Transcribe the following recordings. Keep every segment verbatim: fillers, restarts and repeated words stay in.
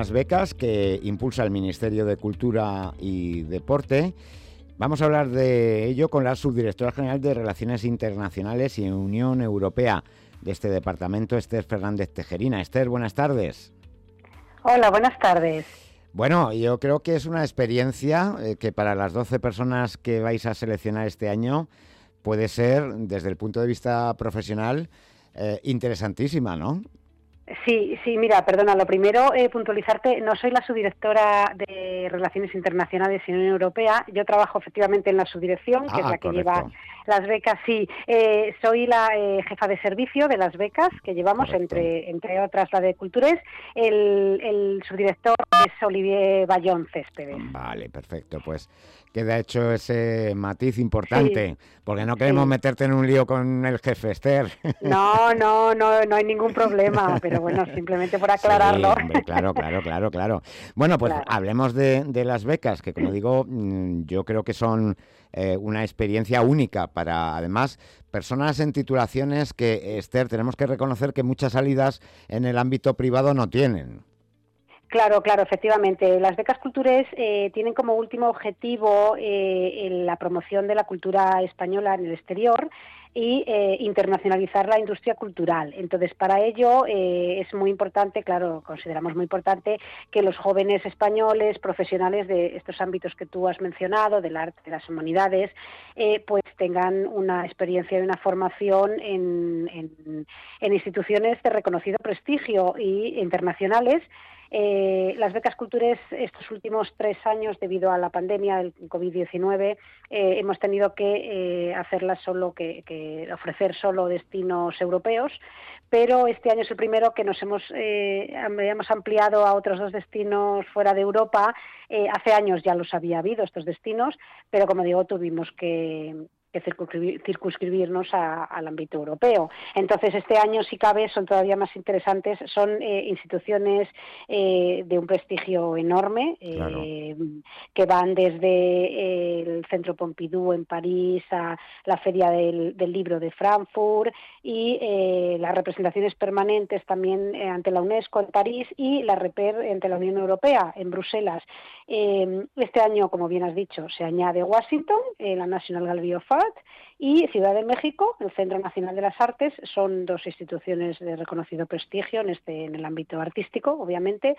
unas becas que impulsa el Ministerio de Cultura y Deporte. Vamos a hablar de ello con la subdirectora general de Relaciones Internacionales y Unión Europea de este departamento, Esther Fernández Tejerina. Esther, buenas tardes. Hola, buenas tardes. Bueno, yo creo que es una experiencia eh, que para las doce personas que vais a seleccionar este año puede ser, desde el punto de vista profesional, eh, interesantísima, ¿no? Sí, sí, mira, perdona, lo primero, eh, puntualizarte, no soy la subdirectora de Relaciones Internacionales y Unión Europea, yo trabajo efectivamente en la subdirección, que Ah, es la que correcto. lleva las becas, sí, eh, soy la eh, jefa de servicio de las becas que llevamos, entre entre otras la de Cultures, el, el subdirector es Olivier Bayón Céspedes. Vale, perfecto, pues queda hecho ese matiz importante, sí, porque no queremos sí. meterte en un lío con el jefe, Esther. No, no, no, no hay ningún problema, pero bueno, simplemente por aclararlo. Sí, hombre, claro, claro, claro, claro. Bueno, pues Claro. hablemos de, de las becas, que como digo, yo creo que son eh, una experiencia única para, además, personas en titulaciones que, Esther, tenemos que reconocer que muchas salidas en el ámbito privado no tienen. Claro, claro, efectivamente. Las becas Cultures eh, tienen como último objetivo eh, la promoción de la cultura española en el exterior y eh, internacionalizar la industria cultural. Entonces, para ello eh, es muy importante, claro, consideramos muy importante que los jóvenes españoles, profesionales de estos ámbitos que tú has mencionado, del arte, de las humanidades, eh, pues tengan una experiencia y una formación en, en, en instituciones de reconocido prestigio y internacionales. Eh, las becas Cultures estos últimos tres años, debido a la pandemia del covid diecinueve, eh, hemos tenido que eh, hacerlas solo, que, que ofrecer solo destinos europeos, pero este año es el primero que nos hemos, eh, hemos ampliado a otros dos destinos fuera de Europa. Eh, hace años ya los había habido estos destinos, pero como digo, tuvimos que... que circunscribir, circunscribirnos a, al ámbito europeo. Entonces, este año, si cabe, son todavía más interesantes, son eh, instituciones eh, de un prestigio enorme, eh, claro, que van desde eh, el Centro Pompidou en París a la Feria del, del Libro de Frankfurt y eh, las representaciones permanentes también eh, ante la UNESCO en París y la REPER ante la Unión Europea en Bruselas. Eh, este año, como bien has dicho, se añade Washington, eh, la National Gallery of Art, y Ciudad de México, el Centro Nacional de las Artes. Son dos instituciones de reconocido prestigio en este en el ámbito artístico, obviamente,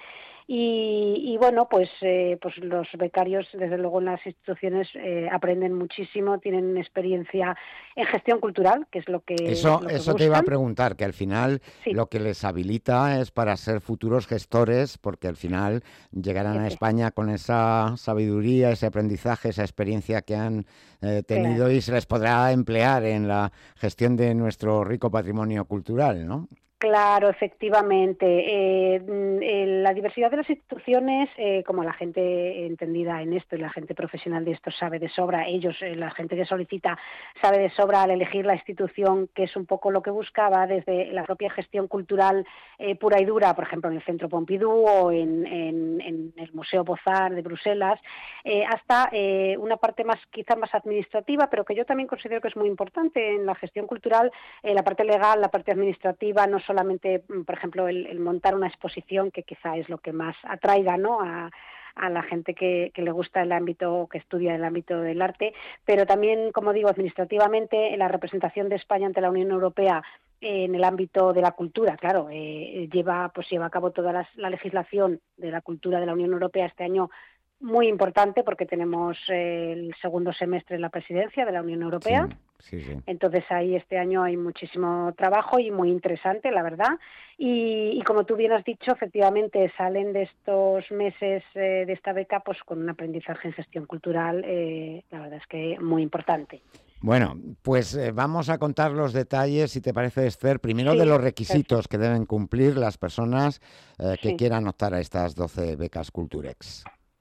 y, y bueno, pues eh, pues los becarios, desde luego, en las instituciones eh, aprenden muchísimo, tienen experiencia en gestión cultural, que es lo que Eso, lo que eso buscan. te iba a preguntar, que al final sí. Lo que les habilita es para ser futuros gestores, porque al final llegarán a España con esa sabiduría, ese aprendizaje, esa experiencia que han eh, tenido, claro, y se les podrá emplear en la gestión de nuestro rico patrimonio cultural, ¿no? Claro, efectivamente. Eh, eh, la diversidad de las instituciones, eh, como la gente entendida en esto y la gente profesional de esto sabe de sobra, ellos, eh, la gente que solicita, sabe de sobra al elegir la institución, que es un poco lo que buscaba, desde la propia gestión cultural eh, pura y dura, por ejemplo, en el Centro Pompidou o en, en, en el Museo Beaux-Arts de Bruselas, eh, hasta eh, una parte más, quizá más administrativa, pero que yo también considero que es muy importante en la gestión cultural, eh, la parte legal, la parte administrativa, no solamente, por ejemplo, el, el montar una exposición, que quizá es lo que más atraiga, ¿no?, a, a la gente que, que le gusta el ámbito, que estudia el ámbito del arte, pero también, como digo, administrativamente, la representación de España ante la Unión Europea en el ámbito de la cultura, claro, eh, lleva pues lleva a cabo toda la, la legislación de la cultura de la Unión Europea este año, muy importante, porque tenemos eh, el segundo semestre en la presidencia de la Unión Europea. Sí, sí, sí. Entonces ahí este año hay muchísimo trabajo y muy interesante, la verdad. Y, y como tú bien has dicho, efectivamente salen de estos meses eh, de esta beca pues con un aprendizaje en gestión cultural, eh, la verdad es que muy importante. Bueno, pues eh, vamos a contar los detalles, si te parece, Esther, primero Sí, de los requisitos perfecto. que deben cumplir las personas eh, que Sí. quieran optar a estas doce becas Culturex.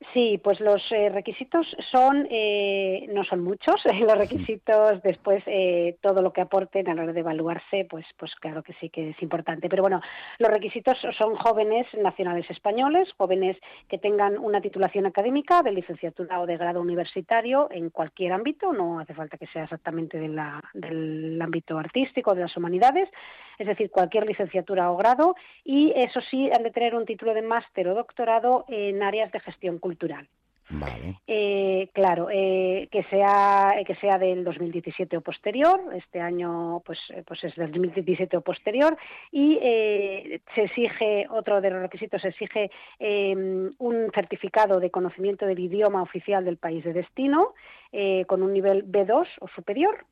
Sí, pues los eh, requisitos son, eh, no son muchos, los requisitos después eh, todo lo que aporten a la hora de evaluarse, pues, pues claro que sí que es importante. Pero bueno, los requisitos son jóvenes nacionales españoles, jóvenes que tengan una titulación académica de licenciatura o de grado universitario en cualquier ámbito, no hace falta que sea exactamente de la, del ámbito artístico, de las humanidades, es decir, cualquier licenciatura o grado, y eso sí, han de tener un título de máster o doctorado en áreas de gestión cultural. Vale. Eh, claro, eh, que sea que sea del dos mil diecisiete o posterior, este año pues pues es del dos mil diecisiete o posterior, y eh, se exige, otro de los requisitos, se exige eh, un certificado de conocimiento del idioma oficial del país de destino, eh, con un nivel B dos o superior.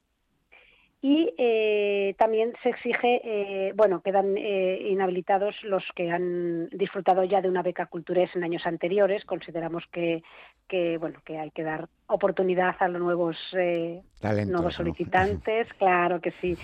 Y eh, también se exige, eh, bueno, quedan eh, inhabilitados los que han disfrutado ya de una beca Cultures en años anteriores. Consideramos que, que bueno, que hay que dar oportunidad a los nuevos eh, nuevos Talentos, ¿no? solicitantes, claro que sí.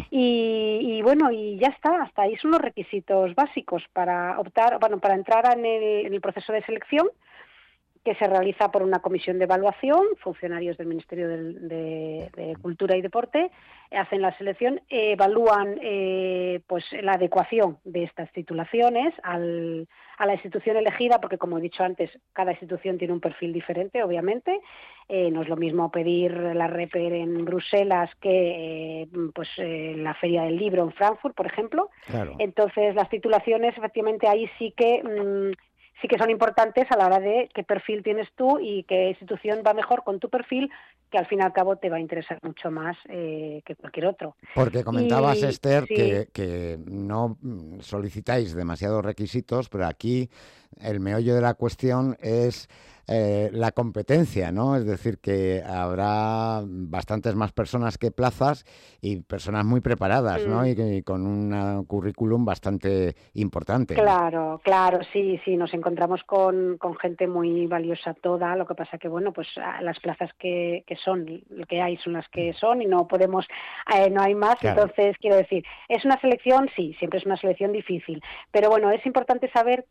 Y, y bueno, y ya está, hasta ahí son los requisitos básicos para optar, bueno, para entrar en el, en el proceso de selección, que se realiza por una comisión de evaluación, funcionarios del Ministerio de, de, de Cultura y Deporte hacen la selección, eh, evalúan eh, pues la adecuación de estas titulaciones al, a la institución elegida, porque como he dicho antes, cada institución tiene un perfil diferente, obviamente. Eh, no es lo mismo pedir la Reper en Bruselas que eh, pues eh, la Feria del Libro en Frankfurt, por ejemplo. Claro. Entonces, las titulaciones, efectivamente, ahí sí que... Mmm, sí que son importantes a la hora de qué perfil tienes tú y qué institución va mejor con tu perfil, que al fin y al cabo te va a interesar mucho más eh, que cualquier otro. Porque comentabas, Y Esther, sí, que, que no mm, solicitáis demasiados requisitos, pero aquí el meollo de la cuestión es eh, la competencia, ¿no? Es decir, que habrá bastantes más personas que plazas y personas muy preparadas, ¿no? mm, Y, que- y con un currículum bastante importante. claro, claro, sí, sí, nos encontramos con, con gente muy valiosa toda, lo que pasa que, bueno, pues a las plazas que, que son, lo que hay son las que son y no podemos, eh, no hay más, Claro. entonces, quiero decir, es una selección, sí, siempre es una selección difícil, pero bueno, es importante saber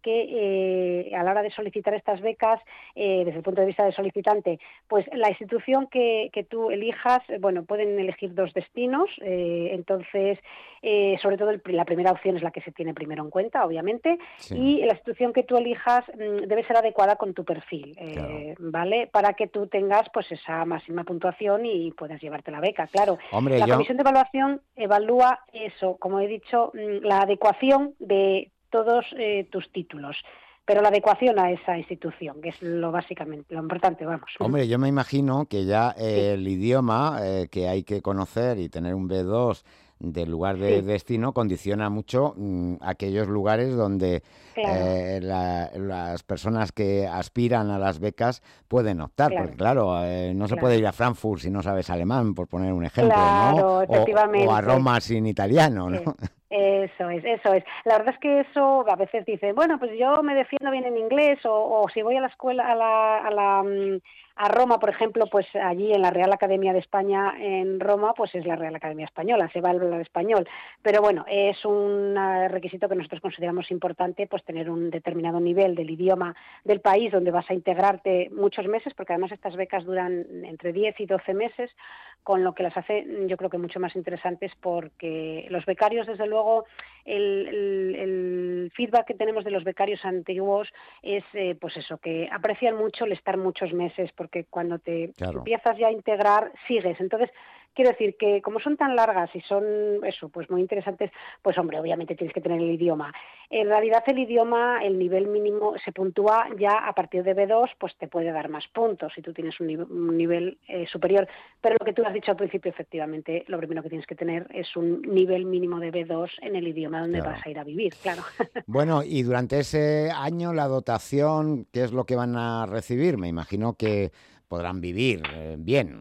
que eh, a la hora de solicitar estas becas, eh, desde el punto de vista del solicitante, pues la institución que, que tú elijas, eh, bueno, pueden elegir dos destinos, eh, entonces, eh, sobre todo el, la primera opción es la que se tiene primero en cuenta, obviamente, Sí, y la institución que tú elijas mmm, debe ser adecuada con tu perfil, claro. eh, ¿vale? Para que tú tengas pues esa máxima puntuación y puedas llevarte la beca, claro. Hombre, La yo, comisión de evaluación evalúa eso, como he dicho, mmm, la adecuación de todos eh, tus títulos, pero la adecuación a esa institución, que es lo básicamente, lo importante, vamos. hombre, yo me imagino que ya Sí, eh, el idioma eh, que hay que conocer y tener un B dos del lugar de sí, destino condiciona mucho mm, aquellos lugares donde claro, eh, la- las personas que aspiran a las becas pueden optar, porque claro, claro, eh, no se puede ir claro. a Frankfurt si no sabes alemán, por poner un ejemplo, ¿no? Claro, O, o a efectivamente. Roma sin italiano, ¿no? Eh, Eso es, eso es. La verdad es que eso a veces dicen, bueno, pues yo me defiendo bien en inglés o, o si voy a la escuela, a la, a la mm, a Roma, por ejemplo, pues allí en la Real Academia de España en Roma, pues es la Real Academia Española, se va a hablar español. Pero bueno, es un eh, requisito que nosotros consideramos importante, pues tener un determinado nivel del idioma del país donde vas a integrarte muchos meses, porque además estas becas duran entre diez y doce meses, con lo que las hace yo creo que mucho más interesantes, porque los becarios, desde luego, el, el, el feedback que tenemos de los becarios antiguos es eh, pues eso, que aprecian mucho el estar muchos meses, porque cuando te Claro. empiezas ya a integrar, sigues. Entonces, quiero decir que como son tan largas y son eso, pues muy interesantes, pues hombre, obviamente tienes que tener el idioma. En realidad el idioma, el nivel mínimo se puntúa ya a partir de B dos, pues te puede dar más puntos si tú tienes un, nivel, un nivel eh, superior. Pero lo que tú has dicho al principio, efectivamente, lo primero que tienes que tener es un nivel mínimo de B dos en el idioma donde vas Claro. a ir a vivir, claro. Bueno, y durante ese año la dotación, ¿qué es lo que van a recibir? Me imagino que podrán vivir eh, bien.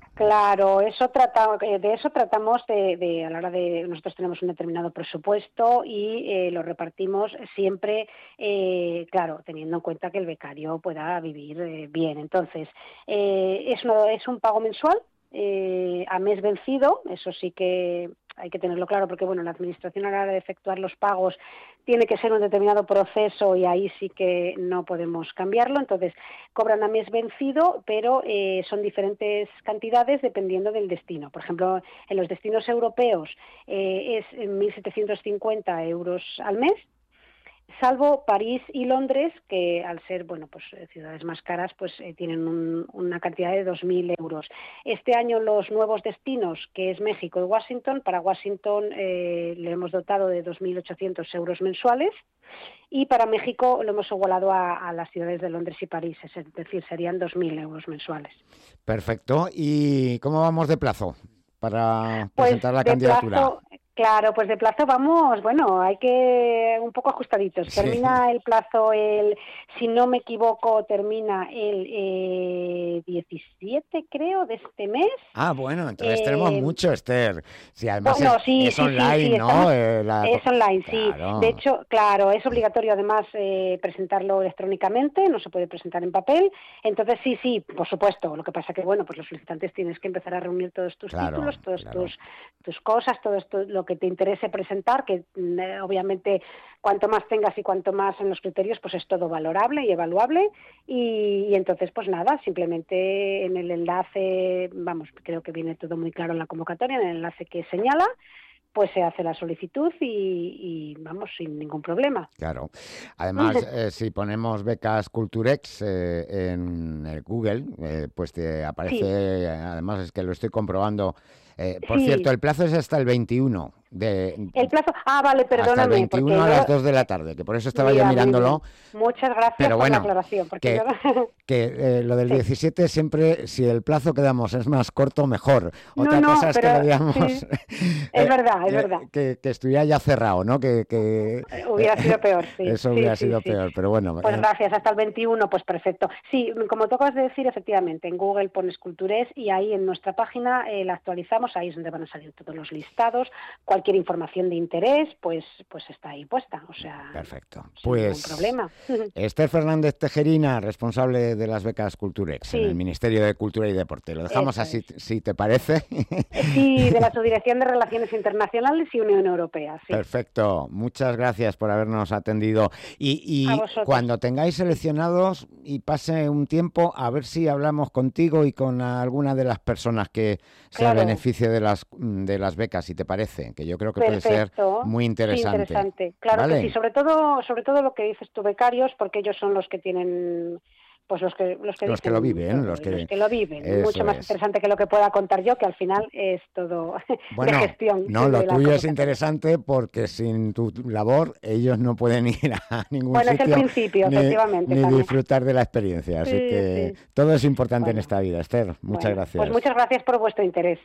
Claro, eso trata, eh, de eso tratamos de, de, a la hora de, nosotros tenemos un determinado presupuesto y eh, lo repartimos siempre, eh, claro, teniendo en cuenta que el becario pueda vivir eh, bien. Entonces, eh, es, no, es un pago mensual, eh, a mes vencido, eso sí que hay que tenerlo claro, porque bueno, la administración a la hora de efectuar los pagos tiene que ser un determinado proceso y ahí sí que no podemos cambiarlo, entonces cobran a mes vencido, pero eh, son diferentes cantidades dependiendo del destino. Por ejemplo, en los destinos europeos eh, es mil setecientos cincuenta euros al mes, salvo París y Londres, que al ser bueno pues ciudades más caras, pues eh, tienen un, una cantidad de dos mil euros. Este año los nuevos destinos, que es México y Washington, para Washington eh, le hemos dotado de dos mil ochocientos euros mensuales, y para México lo hemos igualado a, a las ciudades de Londres y París, es decir, serían dos mil euros mensuales. Perfecto. ¿Y cómo vamos de plazo para pues presentar la de candidatura? Plazo, claro, pues de plazo vamos, bueno, hay que un poco ajustaditos. Sí. Termina el plazo, el, si no me equivoco, termina el eh, diecisiete, creo, de este mes. Ah, bueno, entonces eh, tenemos mucho, Esther. Sí, además bueno, es, sí, es sí, online, sí, sí, ¿no? estamos, Eh, la... es online, sí. Claro. De hecho, claro, es obligatorio además eh, presentarlo electrónicamente, no se puede presentar en papel. Entonces, sí, sí, por supuesto. Lo que pasa que, bueno, pues los solicitantes tienes que empezar a reunir todos tus Claro, títulos, todas claro. tus, tus cosas, todo esto, lo que te interese presentar, que eh, obviamente cuanto más tengas y cuanto más en los criterios, pues es todo valorable y evaluable. Y, y entonces, pues nada, simplemente en el enlace, vamos, creo que viene todo muy claro en la convocatoria, en el enlace que señala, pues se hace la solicitud y, y vamos, sin ningún problema. Claro. Además, eh, si ponemos becas Culturex eh, en el Google, eh, pues te aparece, Sí. además es que lo estoy comprobando. Eh, por Sí. cierto, el plazo es hasta el veintiuno. De, el plazo, ah, vale, perdóname. Hasta el veintiuno porque a yo, las dos de la tarde, que por eso estaba mira, yo mirándolo. Muchas gracias pero por bueno, la aclaración. Porque que, yo... que eh, lo del sí. diecisiete siempre, si el plazo que damos es más corto, mejor. Otra no, no, cosa es pero, que lo digamos... Sí. Es eh, verdad, es eh, verdad. Que, que estuviera ya cerrado, ¿no? Que, que Hubiera eh, sido peor, sí. Eso sí, hubiera sí, sido sí. peor, pero bueno. Pues eh, gracias, hasta el veintiuno, pues perfecto. Sí, como tú acabas de decir, efectivamente, en Google pones Culturex y ahí en nuestra página eh, la actualizamos, ahí es donde van a salir todos los listados, cualquier información de interés, pues pues está ahí puesta, o sea, perfecto. sin Pues ningún problema. Esther Fernández Tejerina, responsable de las becas Culturex Sí. en el Ministerio de Cultura y Deporte. Lo dejamos Eso así, es. si te parece. Sí, de la Subdirección de Relaciones Internacionales y Unión Europea, sí. Perfecto, muchas gracias por habernos atendido. Y, A y vosotros. cuando tengáis seleccionados y pase un tiempo, a ver si hablamos contigo y con alguna de las personas que sea Claro. beneficio de las de las becas, si te parece, que yo creo que puede ser Perfecto. muy interesante. Sí, interesante. Claro ¿Vale? que sí, sobre todo, sobre todo lo que dices tú, becarios, porque ellos son los que tienen, pues los que los que, Los que dicen lo viven, todo, los que, los que lo viven. eso Mucho más es. interesante que lo que pueda contar yo, que al final es todo Bueno, de gestión. no, lo de la tuyo es convocatoria. interesante porque sin tu labor ellos no pueden ir a ningún Bueno, sitio es el principio, ni, efectivamente. ni también. disfrutar de la experiencia. Así Sí, que sí. todo es importante Bueno. en esta vida, Esther. Muchas Bueno, gracias. pues muchas gracias por vuestro interés.